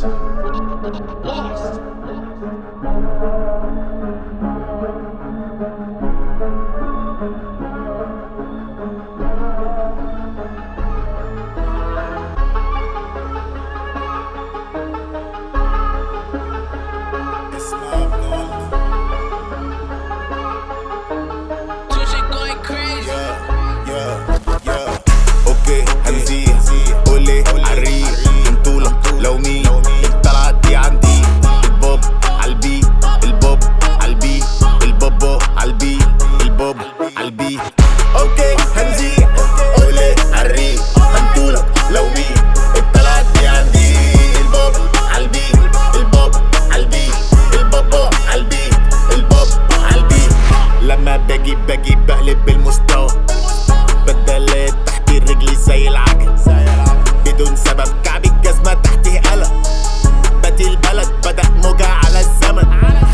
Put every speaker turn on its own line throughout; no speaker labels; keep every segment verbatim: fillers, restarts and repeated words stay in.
Yes.
لو مين الطلعت دي عندي البوب عالبيت البوب عالبيت البوبو عالبيت البوب عالبيت. اوكي هنزيد قولي عالريق هنطولك لو مين الطلعت دي عندي البوب عالبيت البوب عالبيت البوبو عالبيت البوب عالبيت. لما باجي باجي بقلب بالمستوى بدلات تحت رجلي زي العجل بدون سبب كعبي الجزمة تحتي قلق باتي البلد بدأ موجة على الزمن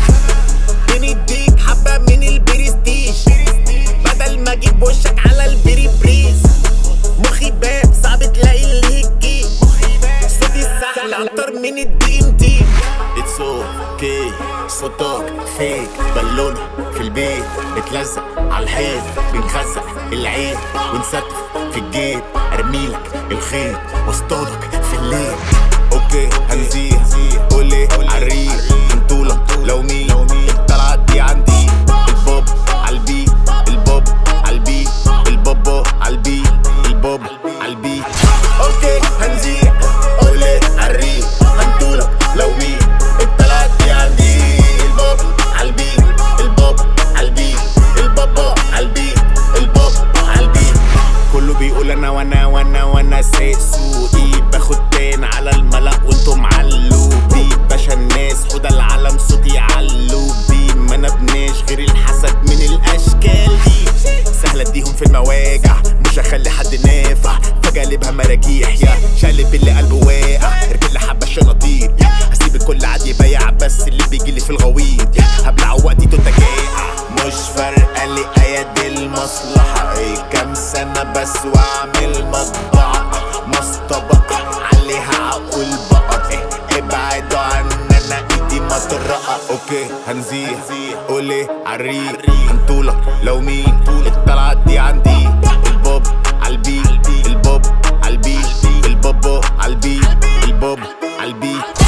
بنديك حبة من البرستيج بدل ما اجيب وشك على البري بريز. مخي باب صعب تلاقي اللي يجي صوتي سهل اكتر من الدي ام تي. اتس اوكي صوتك فيك بالونة في البيت بتلزق على الحيط بنخزق العين ونستف في الجيب ارميلك الخيط واصطادك في الليل. اوكي هنزيد قولي عالريق هنطولك لو مين الطلعت دي عندي البوب عالبيت البوب عالبيت البوبو عالبيت البوب عالبيت. اوكي هنزيد قولي عالريق هنطولك لو مين الطلعت دي عندي البوب عالبيت البوب عالبيت البوبو عالبيت البوب عالبيت. كله بيقول انا وانا وانا وانا سايق سوقي باخد تان على الملأ وانتم علوبي باشا الناس حوده العالم صوتي علوبي ما نبناش غير الحسد من الاشكال دي سهله اديهم في المواجع مش هخلي حد نافع فجالبها مراجيح يا شقلب اللي قلبه واقع ارجل حبه شناطير هسيب الكل عادي يبيع بس اللي بيجيلي في الغويط هبلعه وقتي توتا جائع مش فارقه لي اياد المصلحه ايه كام سنه بس واعمل مطبعه مصطبه عليها عقول بقر ايه ابعدوا عننا ايدي مطرقه. اوكي هنزيد قولي عالريق هنطولك لو مين الطلعت دي عندي البوب عالبيت البوب عالبيت البوبو عالبيت البوب عالبيت.